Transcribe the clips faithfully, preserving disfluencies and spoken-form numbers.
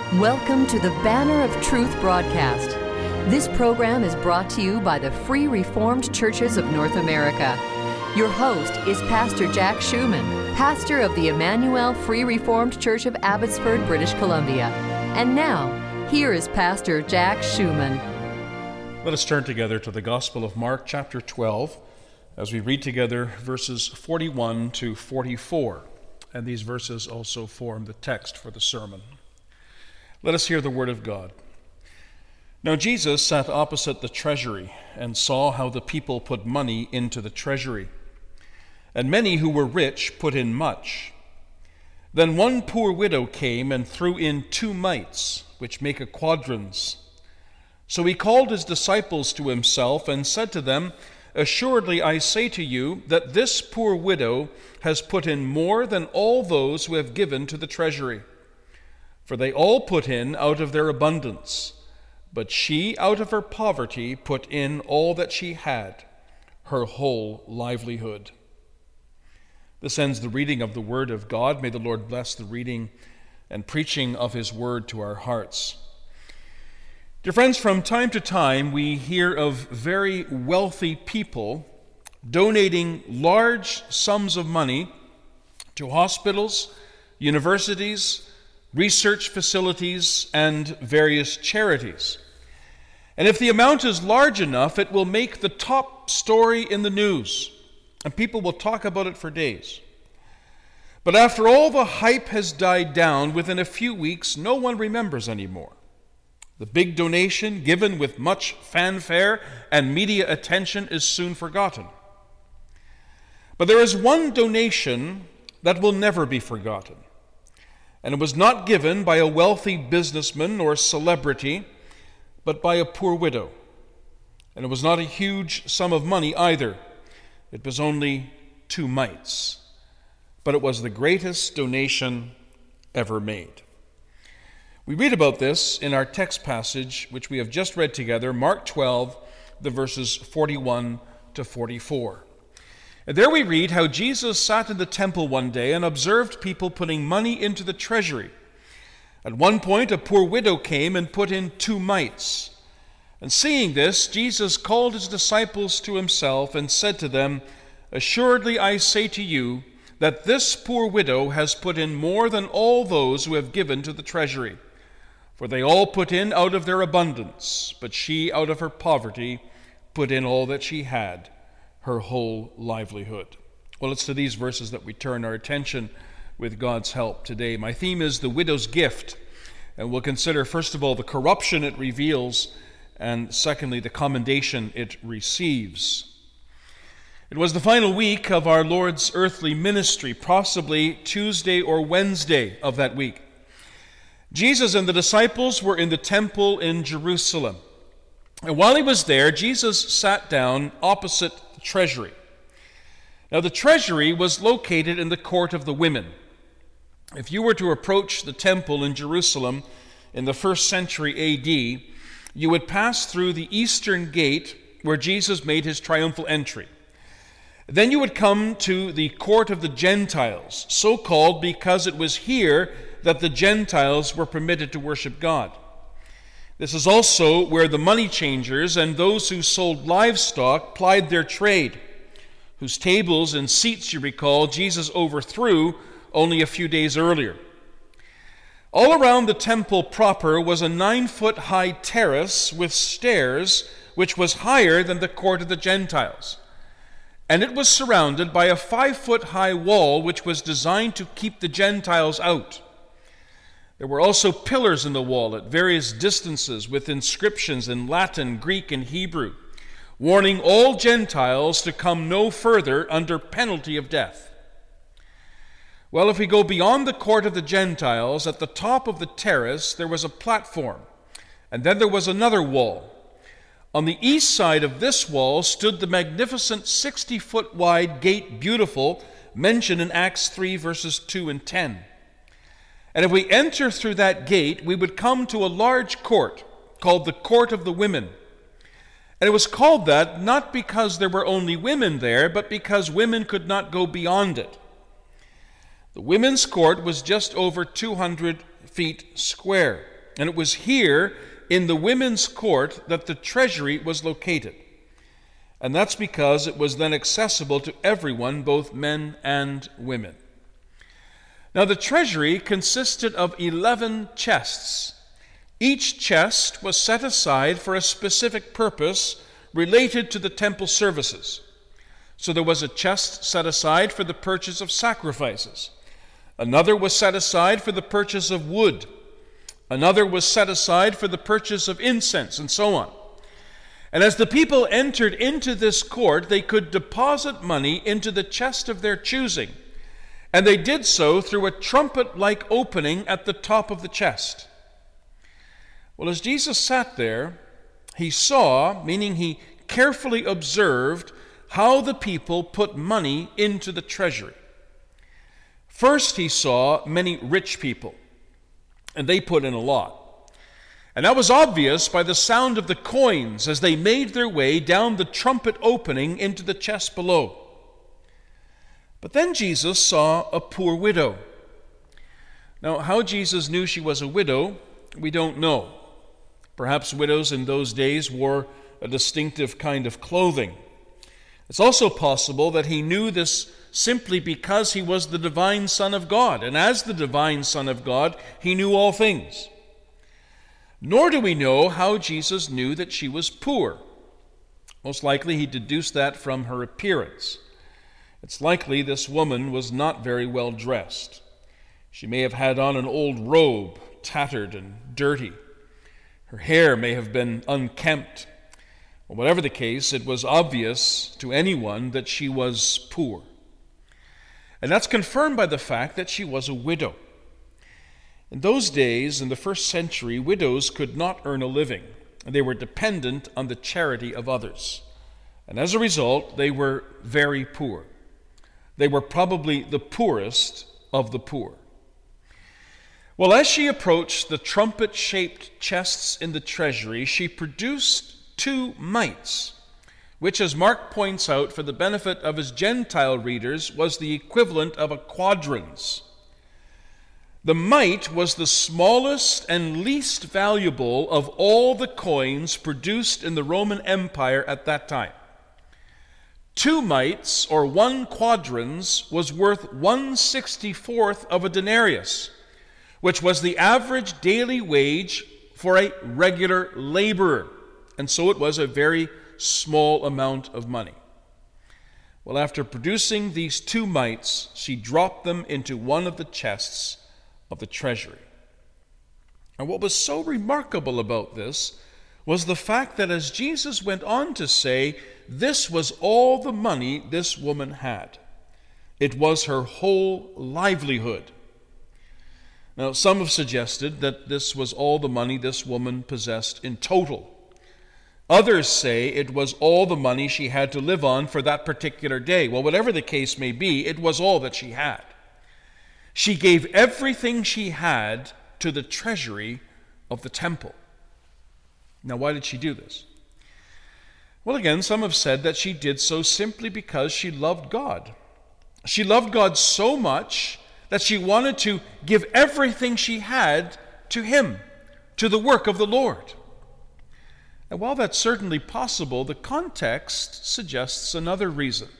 Welcome to the Banner of Truth broadcast. This program is brought to you by the Free Reformed Churches of North America. Your host is Pastor Jack Schumann, pastor of the Emmanuel Free Reformed Church of Abbotsford, British Columbia. And now, here is Pastor Jack Schumann. Let us turn together to the Gospel of Mark, chapter twelve, as we read together verses forty-one to forty-four. And these verses also form the text for the sermon. Let us hear the word of God. Now Jesus sat opposite the treasury and saw how the people put money into the treasury. And many who were rich put in much. Then one poor widow came and threw in two mites, which make a quadrans. So he called his disciples to himself and said to them, Assuredly I say to you that this poor widow has put in more than all those who have given to the treasury. For they all put in out of their abundance, but she out of her poverty put in all that she had, her whole livelihood. This ends the reading of the Word of God. May the Lord bless the reading and preaching of His Word to our hearts. Dear friends, from time to time we hear of very wealthy people donating large sums of money to hospitals, universities, research facilities, and various charities. And if the amount is large enough, it will make the top story in the news, and people will talk about it for days. But after all the hype has died down, within a few weeks, no one remembers anymore. The big donation, given with much fanfare and media attention, is soon forgotten. But there is one donation that will never be forgotten. And it was not given by a wealthy businessman or celebrity, but by a poor widow. And it was not a huge sum of money either. It was only two mites. But it was the greatest donation ever made. We read about this in our text passage, which we have just read together, Mark twelve, the verses forty-one to forty-four. And there we read how Jesus sat in the temple one day and observed people putting money into the treasury. At one point, a poor widow came and put in two mites. And seeing this, Jesus called his disciples to himself and said to them, Assuredly I say to you that this poor widow has put in more than all those who have given to the treasury. For they all put in out of their abundance, but she out of her poverty put in all that she had, her whole livelihood. Well, it's to these verses that we turn our attention with God's help today. My theme is the widow's gift, and we'll consider, first of all, the corruption it reveals, and secondly, the commendation it receives. It was the final week of our Lord's earthly ministry, possibly Tuesday or Wednesday of that week. Jesus and the disciples were in the temple in Jerusalem. And while he was there, Jesus sat down opposite the treasury. Now, the treasury was located in the court of the women. If you were to approach the temple in Jerusalem in the first century A D, you would pass through the eastern gate where Jesus made his triumphal entry. Then you would come to the court of the Gentiles, so called because it was here that the Gentiles were permitted to worship God. This is also where the money changers and those who sold livestock plied their trade, whose tables and seats, you recall, Jesus overthrew only a few days earlier. All around the temple proper was a nine-foot-high terrace with stairs, which was higher than the court of the Gentiles. And it was surrounded by a five-foot-high wall, which was designed to keep the Gentiles out. There were also pillars in the wall at various distances with inscriptions in Latin, Greek, and Hebrew, warning all Gentiles to come no further under penalty of death. Well, if we go beyond the court of the Gentiles, at the top of the terrace there was a platform, and then there was another wall. On the east side of this wall stood the magnificent sixty-foot wide gate Beautiful, mentioned in Acts three, verses two and ten. And if we enter through that gate, we would come to a large court called the Court of the Women. And it was called that not because there were only women there, but because women could not go beyond it. The women's court was just over two hundred feet square. And it was here in the women's court that the treasury was located. And that's because it was then accessible to everyone, both men and women. Now, the treasury consisted of eleven chests. Each chest was set aside for a specific purpose related to the temple services. So there was a chest set aside for the purchase of sacrifices. Another was set aside for the purchase of wood. Another was set aside for the purchase of incense, and so on. And as the people entered into this court, they could deposit money into the chest of their choosing. And they did so through a trumpet-like opening at the top of the chest. Well, as Jesus sat there, he saw, meaning he carefully observed, how the people put money into the treasury. First, he saw many rich people, and they put in a lot. And that was obvious by the sound of the coins as they made their way down the trumpet opening into the chest below. But then Jesus saw a poor widow. Now, how Jesus knew she was a widow, we don't know. Perhaps widows in those days wore a distinctive kind of clothing. It's also possible that he knew this simply because he was the divine Son of God, and as the divine Son of God, he knew all things. Nor do we know how Jesus knew that she was poor. Most likely he deduced that from her appearance. It's likely this woman was not very well dressed. She may have had on an old robe, tattered and dirty. Her hair may have been unkempt. Well, whatever the case, it was obvious to anyone that she was poor. And that's confirmed by the fact that she was a widow. In those days, in the first century, widows could not earn a living, and they were dependent on the charity of others. And as a result, they were very poor. They were probably the poorest of the poor. Well, as she approached the trumpet-shaped chests in the treasury, she produced two mites, which, as Mark points out for the benefit of his Gentile readers, was the equivalent of a quadrans. The mite was the smallest and least valuable of all the coins produced in the Roman Empire at that time. Two mites, or one quadrans, was worth one sixty-fourth of a denarius, which was the average daily wage for a regular laborer. And so it was a very small amount of money. Well, after producing these two mites, she dropped them into one of the chests of the treasury. And what was so remarkable about this was the fact that as Jesus went on to say, this was all the money this woman had. It was her whole livelihood. Now, some have suggested that this was all the money this woman possessed in total. Others say it was all the money she had to live on for that particular day. Well, whatever the case may be, it was all that she had. She gave everything she had to the treasury of the temple. Now, why did she do this? Well, again, some have said that she did so simply because she loved God. She loved God so much that she wanted to give everything she had to Him, to the work of the Lord. And while that's certainly possible, the context suggests another reason.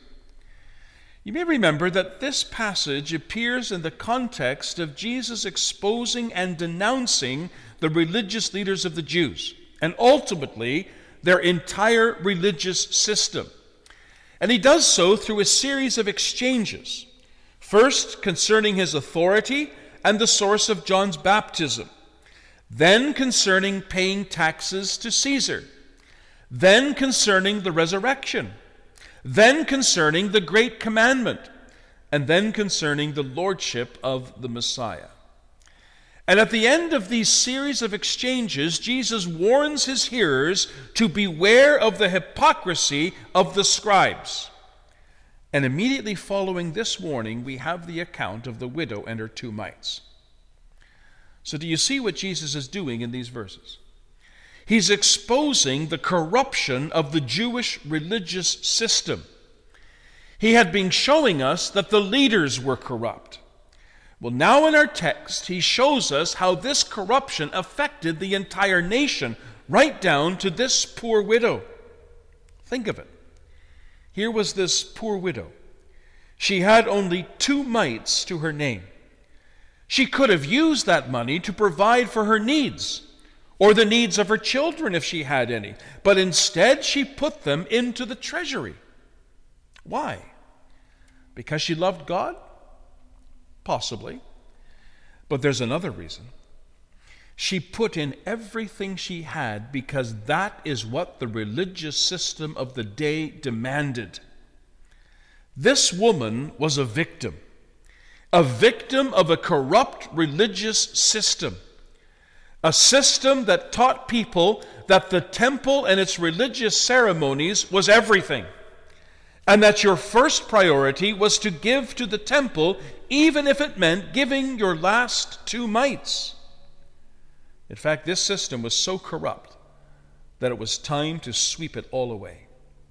You may remember that this passage appears in the context of Jesus exposing and denouncing the religious leaders of the Jews, and ultimately their entire religious system. And he does so through a series of exchanges. First, concerning his authority and the source of John's baptism. Then concerning paying taxes to Caesar. Then concerning the resurrection. Then concerning the great commandment. And then concerning the lordship of the Messiah. And at the end of these series of exchanges, Jesus warns his hearers to beware of the hypocrisy of the scribes. And immediately following this warning, we have the account of the widow and her two mites. So do you see what Jesus is doing in these verses? He's exposing the corruption of the Jewish religious system. He had been showing us that the leaders were corrupt. Well, now in our text, he shows us how this corruption affected the entire nation, right down to this poor widow. Think of it. Here was this poor widow. She had only two mites to her name. She could have used that money to provide for her needs, or the needs of her children if she had any. But instead, she put them into the treasury. Why? Because she loved God? Possibly. But there's another reason. She put in everything she had because that is what the religious system of the day demanded. This woman was a victim, a victim of a corrupt religious system, a system that taught people that the temple and its religious ceremonies was everything, and that your first priority was to give to the temple, even if it meant giving your last two mites. In fact, this system was so corrupt that it was time to sweep it all away.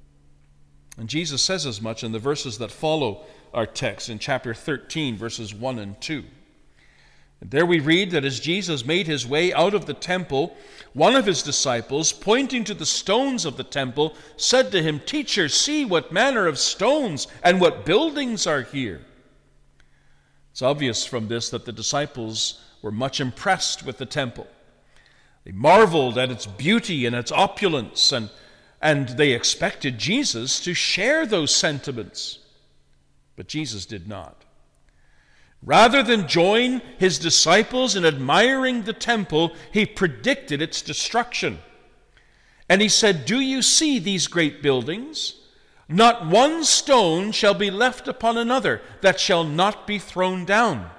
And Jesus says as much in the verses that follow our text in chapter thirteen, verses one and two. And there we read that as Jesus made his way out of the temple, one of his disciples, pointing to the stones of the temple, said to him, "Teacher, see what manner of stones and what buildings are here." It's obvious from this that the disciples were much impressed with the temple. They marveled at its beauty and its opulence, and, and they expected Jesus to share those sentiments. But Jesus did not. Rather than join his disciples in admiring the temple, he predicted its destruction. And he said, "Do you see these great buildings? Not one stone shall be left upon another that shall not be thrown down."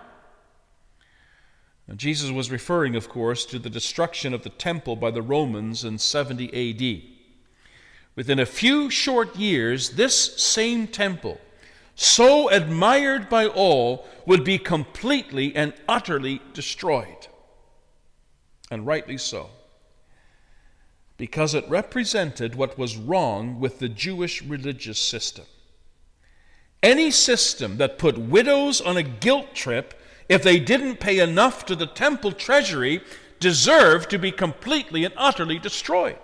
And Jesus was referring, of course, to the destruction of the temple by the Romans in seventy A D. Within a few short years, this same temple, so admired by all, would be completely and utterly destroyed. And rightly so, because it represented what was wrong with the Jewish religious system. Any system that put widows on a guilt trip if they didn't pay enough to the temple treasury deserved to be completely and utterly destroyed.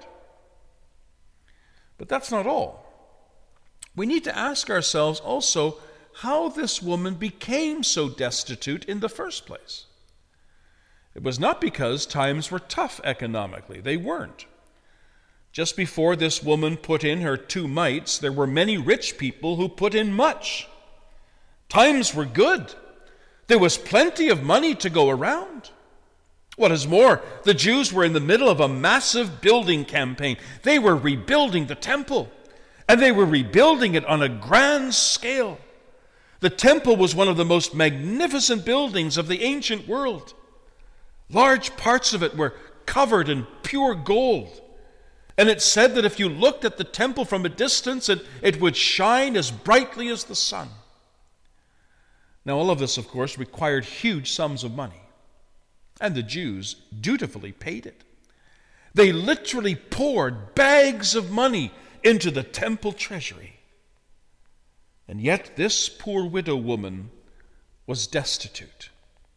But that's not all. We need to ask ourselves also how this woman became so destitute in the first place. It was not because times were tough economically. They weren't. Just before this woman put in her two mites, there were many rich people who put in much. Times were good. There was plenty of money to go around. What is more, the Jews were in the middle of a massive building campaign. They were rebuilding the temple, and they were rebuilding it on a grand scale. The temple was one of the most magnificent buildings of the ancient world. Large parts of it were covered in pure gold. And it said that if you looked at the temple from a distance, it, it would shine as brightly as the sun. Now, all of this, of course, required huge sums of money. And the Jews dutifully paid it. They literally poured bags of money into the temple treasury. And yet this poor widow woman was destitute.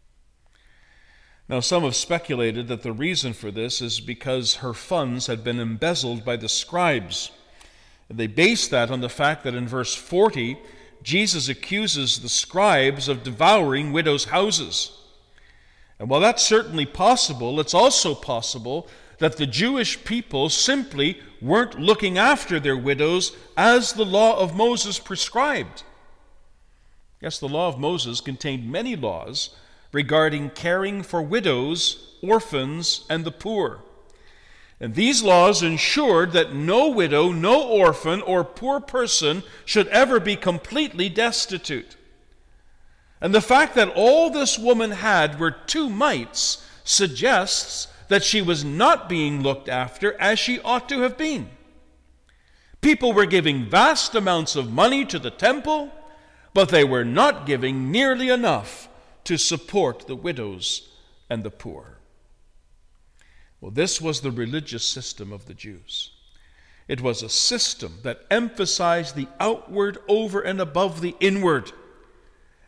Now, some have speculated that the reason for this is because her funds had been embezzled by the scribes. And they base that on the fact that in verse forty, Jesus accuses the scribes of devouring widows' houses. And while that's certainly possible, it's also possible that the Jewish people simply weren't looking after their widows as the law of Moses prescribed. Yes, the law of Moses contained many laws regarding caring for widows, orphans, and the poor. And these laws ensured that no widow, no orphan, or poor person should ever be completely destitute. And the fact that all this woman had were two mites suggests that she was not being looked after as she ought to have been. People were giving vast amounts of money to the temple, but they were not giving nearly enough to support the widows and the poor. Well, this was the religious system of the Jews. It was a system that emphasized the outward over and above the inward.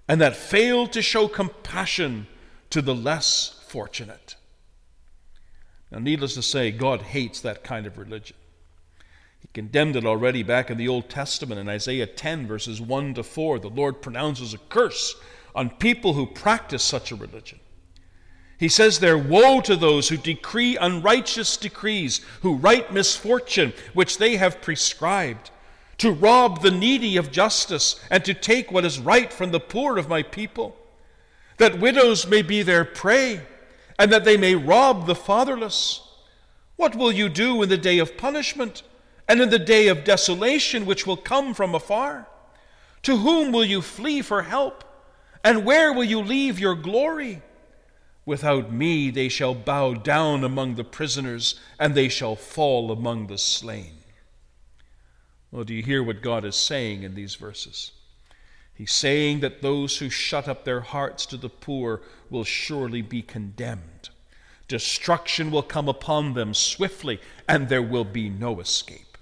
and that failed to show compassion to the less fortunate. Now, needless to say, God hates that kind of religion. He condemned it already back in the Old Testament. In Isaiah ten, verses one to four, the Lord pronounces a curse on people who practice such a religion. He says there, "Woe to those who decree unrighteous decrees, who write misfortune which they have prescribed, to rob the needy of justice and to take what is right from the poor of my people, that widows may be their prey, and that they may rob the fatherless. What will you do in the day of punishment, and in the day of desolation which will come from afar? To whom will you flee for help, and where will you leave your glory? Without me they shall bow down among the prisoners, and they shall fall among the slain." Well, do you hear what God is saying in these verses? He's saying that those who shut up their hearts to the poor will surely be condemned. Destruction will come upon them swiftly, and there will be no escape.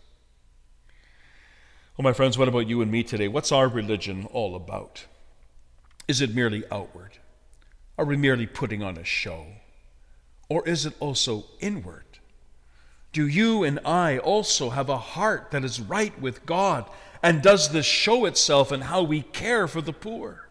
Well, my friends, what about you and me today? What's our religion all about? Is it merely outward? Are we merely putting on a show? Or is it also inward? Do you and I also have a heart that is right with God? And does this show itself in how we care for the poor?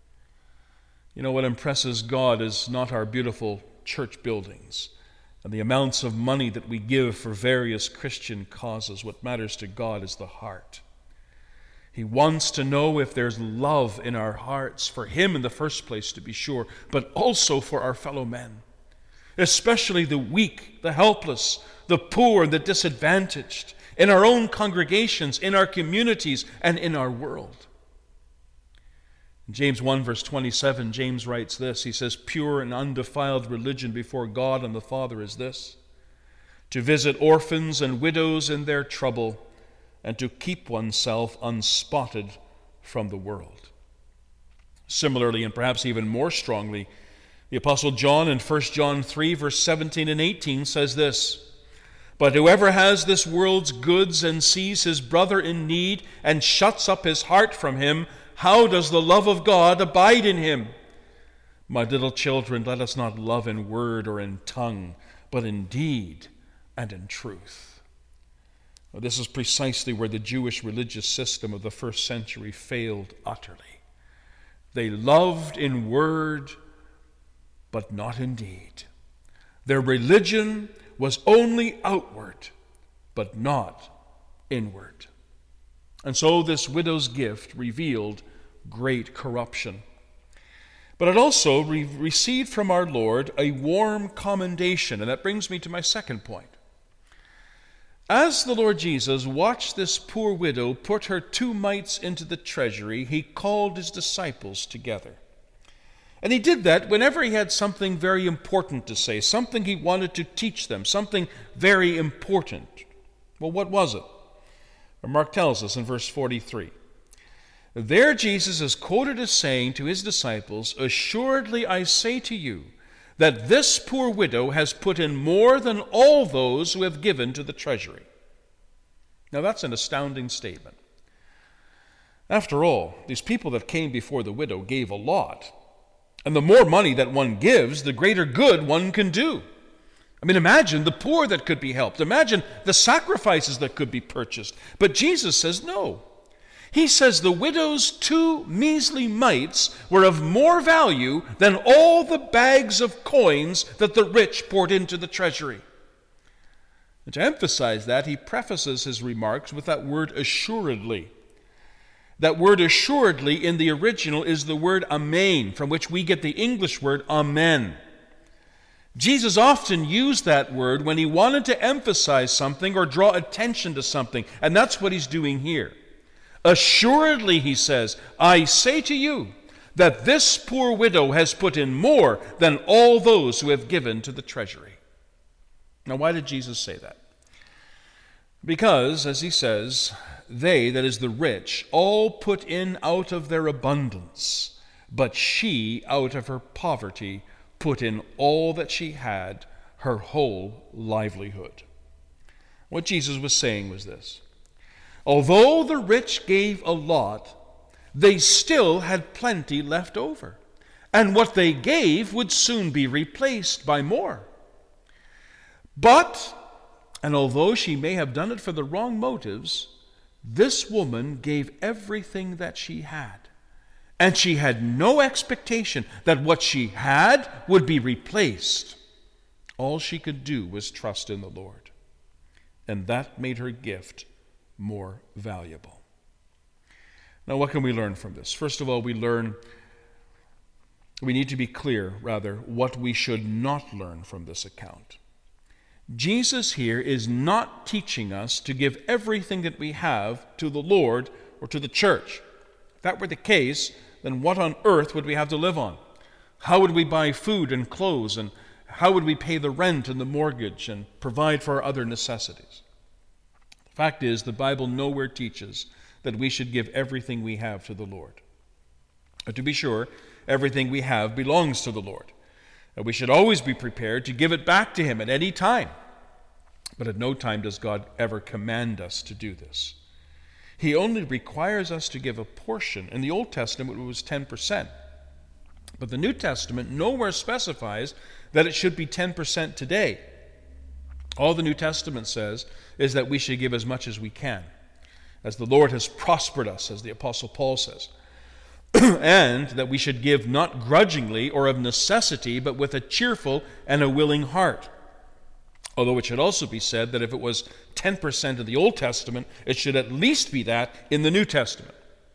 You know, what impresses God is not our beautiful church buildings and the amounts of money that we give for various Christian causes. What matters to God is the heart. He wants to know if there's love in our hearts, for Him in the first place, to be sure, but also for our fellow men, especially the weak, the helpless, the poor, and the disadvantaged, in our own congregations, in our communities, and in our world. In James one, verse twenty-seven, James writes this. He says, "Pure and undefiled religion before God and the Father is this, to visit orphans and widows in their trouble, and to keep oneself unspotted from the world." Similarly, and perhaps even more strongly, the Apostle John in First John three, verse seventeen and eighteen says this, "But whoever has this world's goods and sees his brother in need and shuts up his heart from him, how does the love of God abide in him? My little children, let us not love in word or in tongue, but in deed and in truth." Well, this is precisely where the Jewish religious system of the first century failed utterly. They loved in word, but not in deed. Their religion was only outward, but not inward. And so this widow's gift revealed great corruption. But it also re- received from our Lord a warm commendation, and that brings me to my second point. As the Lord Jesus watched this poor widow put her two mites into the treasury, He called His disciples together. And He did that whenever He had something very important to say, something He wanted to teach them, something very important. Well, what was it? Mark tells us in verse forty-three. There Jesus is quoted as saying to His disciples, "Assuredly I say to you, that this poor widow has put in more than all those who have given to the treasury." Now that's an astounding statement. After all, these people that came before the widow gave a lot. And the more money that one gives, the greater good one can do. I mean, imagine the poor that could be helped. Imagine the sacrifices that could be purchased. But Jesus says no. He says the widow's two measly mites were of more value than all the bags of coins that the rich poured into the treasury. And to emphasize that, he prefaces his remarks with that word assuredly. That word assuredly in the original is the word amen, from which we get the English word amen. Jesus often used that word when he wanted to emphasize something or draw attention to something, and that's what he's doing here. Assuredly, he says, I say to you that this poor widow has put in more than all those who have given to the treasury. Now, why did Jesus say that? Because, as he says, they, that is the rich, all put in out of their abundance, but she, out of her poverty, put in all that she had, her whole livelihood. What Jesus was saying was this. Although the rich gave a lot, they still had plenty left over, and what they gave would soon be replaced by more. But, and although she may have done it for the wrong motives, this woman gave everything that she had. And she had no expectation that what she had would be replaced. All she could do was trust in the Lord. And that made her gift more valuable. Now, what can we learn from this? First of all, we learn, we need to be clear, rather, what we should not learn from this account. Jesus here is not teaching us to give everything that we have to the Lord or to the church. If that were the case, then what on earth would we have to live on? How would we buy food and clothes, and how would we pay the rent and the mortgage and provide for our other necessities? The fact is, the Bible nowhere teaches that we should give everything we have to the Lord. But to be sure, everything we have belongs to the Lord. And we should always be prepared to give it back to Him at any time. But at no time does God ever command us to do this. He only requires us to give a portion. In the Old Testament, it was ten percent. But the New Testament nowhere specifies that it should be ten percent today. All the New Testament says is that we should give as much as we can, as the Lord has prospered us, as the Apostle Paul says. And that we should give not grudgingly or of necessity, but with a cheerful and a willing heart. Although it should also be said that if it was ten percent in the Old Testament, it should at least be that in the New Testament.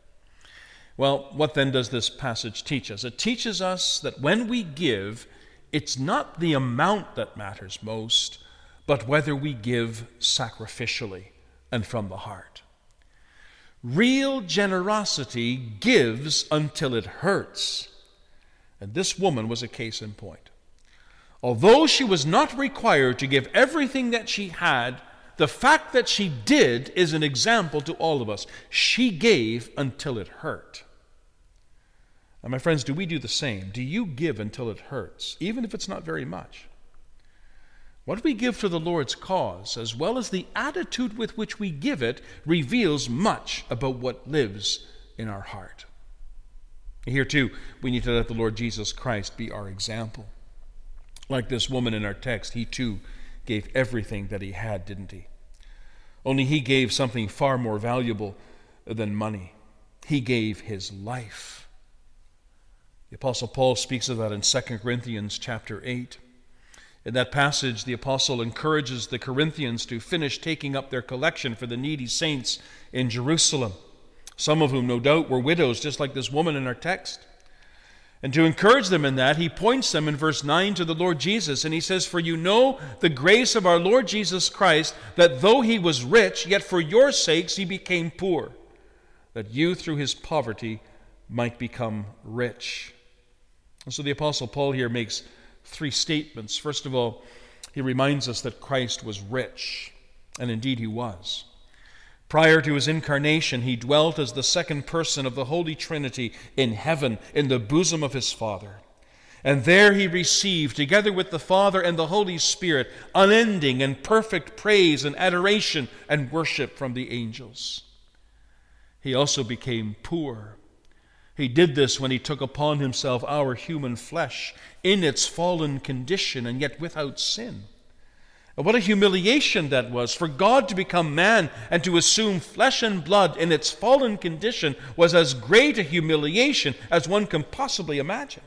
Well, what then does this passage teach us? It teaches us that when we give, it's not the amount that matters most, but whether we give sacrificially and from the heart. Real generosity gives until it hurts. And this woman was a case in point. Although she was not required to give everything that she had, the fact that she did is an example to all of us. She gave until it hurt. And my friends, do we do the same? Do you give until it hurts, even if it's not very much? What we give to the Lord's cause, as well as the attitude with which we give it, reveals much about what lives in our heart. Here, too, we need to let the Lord Jesus Christ be our example. Like this woman in our text, he, too, gave everything that he had, didn't he? Only he gave something far more valuable than money. He gave his life. The Apostle Paul speaks of that in Second Corinthians chapter eight. In that passage, the apostle encourages the Corinthians to finish taking up their collection for the needy saints in Jerusalem, some of whom no doubt were widows, just like this woman in our text. And to encourage them in that, he points them in verse nine to the Lord Jesus, and he says, "For you know the grace of our Lord Jesus Christ, that though he was rich, yet for your sakes he became poor, that you through his poverty might become rich." And so the Apostle Paul here makes three statements. First of all, he reminds us that Christ was rich, and indeed he was. Prior to his incarnation, he dwelt as the second person of the Holy Trinity in heaven, in the bosom of his Father. And there he received, together with the Father and the Holy Spirit, unending and perfect praise and adoration and worship from the angels. He also became poor. He did this when he took upon himself our human flesh in its fallen condition and yet without sin. And what a humiliation that was. For God to become man and to assume flesh and blood in its fallen condition was as great a humiliation as one can possibly imagine.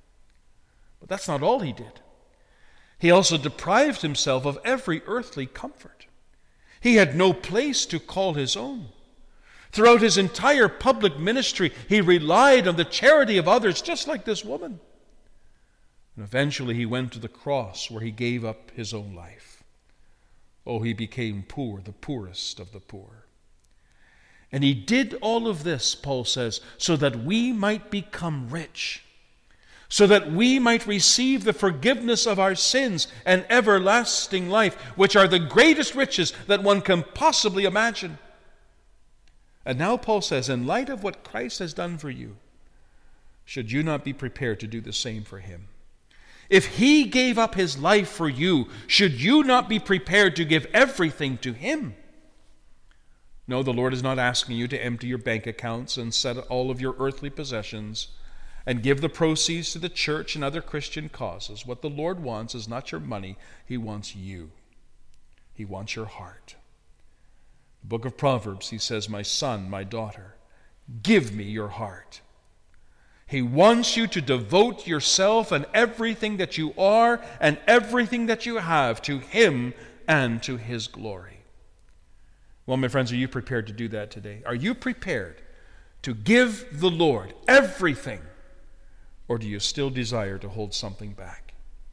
But that's not all he did. He also deprived himself of every earthly comfort. He had no place to call his own. Throughout his entire public ministry, he relied on the charity of others, just like this woman. And eventually he went to the cross where he gave up his own life. Oh, he became poor, the poorest of the poor. And he did all of this, Paul says, so that we might become rich, so that we might receive the forgiveness of our sins and everlasting life, which are the greatest riches that one can possibly imagine. And now Paul says, in light of what Christ has done for you, should you not be prepared to do the same for him? If he gave up his life for you, should you not be prepared to give everything to him? No, the Lord is not asking you to empty your bank accounts and sell all of your earthly possessions and give the proceeds to the church and other Christian causes. What the Lord wants is not your money. He wants you. He wants your heart. The book of Proverbs, he says, my son, my daughter, give me your heart. He wants you to devote yourself and everything that you are and everything that you have to him and to his glory. Well, my friends, are you prepared to do that today? Are you prepared to give the Lord everything? Or do you still desire to hold something back?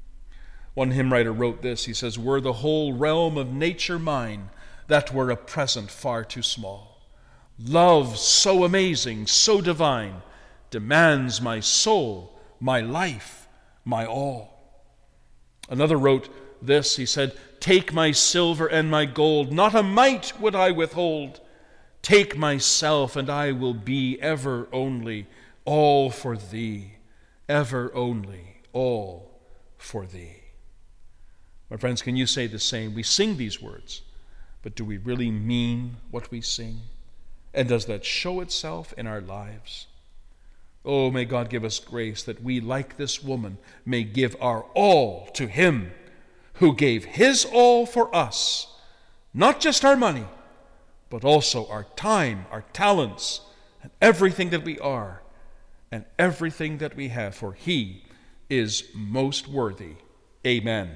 One hymn writer wrote this. He says, were the whole realm of nature mine, that were a present far too small. Love so amazing, so divine, demands my soul, my life, my all. Another wrote this. He said, take my silver and my gold, not a mite would I withhold. Take myself, and I will be ever only all for thee, ever only all for thee. My friends, can you say the same? We sing these words, but do we really mean what we sing? And does that show itself in our lives? Oh, may God give us grace that we, like this woman, may give our all to him who gave his all for us, not just our money, but also our time, our talents, and everything that we are, and everything that we have, for he is most worthy. Amen.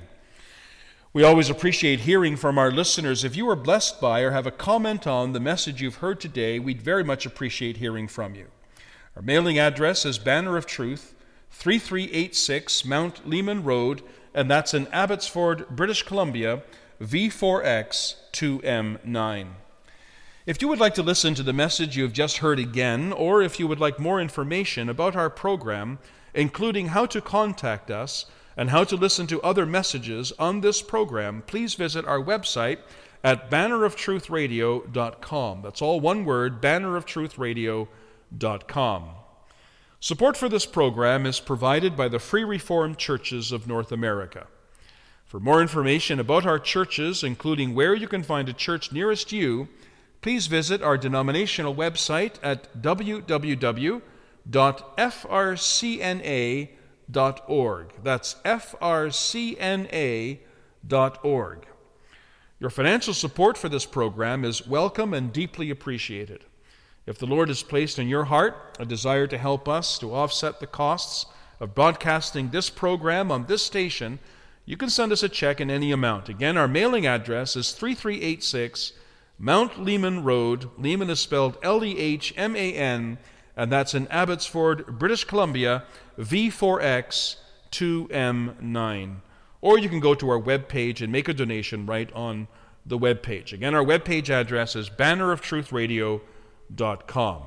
We always appreciate hearing from our listeners. If you are blessed by or have a comment on the message you've heard today, we'd very much appreciate hearing from you. Our mailing address is Banner of Truth, three three eight six Mount Lehman Road, and that's in Abbotsford, British Columbia, V four X two M nine. If you would like to listen to the message you have just heard again, or if you would like more information about our program, including how to contact us and how to listen to other messages on this program, please visit our website at banner of truth radio dot com. That's all one word, banner of truth radio dot com. Support for this program is provided by the Free Reformed Churches of North America. For more information about our churches, including where you can find a church nearest you, please visit our denominational website at w w w dot f r c n a dot org. That's f r c n a dot org. Your financial support for this program is welcome and deeply appreciated. If the Lord has placed in your heart a desire to help us to offset the costs of broadcasting this program on this station, you can send us a check in any amount. Again, our mailing address is three three eight six Mount Lehman Road. Lehman is spelled L E H M A N, and that's in Abbotsford, British Columbia, V four X two M nine. Or you can go to our webpage and make a donation right on the webpage. Again, our webpage address is banner of truth radio dot com.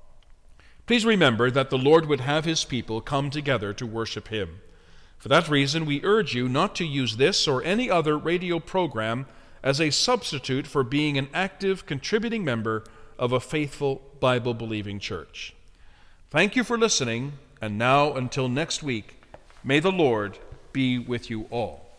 Please remember that the Lord would have his people come together to worship him. For that reason, we urge you not to use this or any other radio program as a substitute for being an active, contributing member of a faithful, Bible-believing church. Thank you for listening, and now until next week, may the Lord be with you all.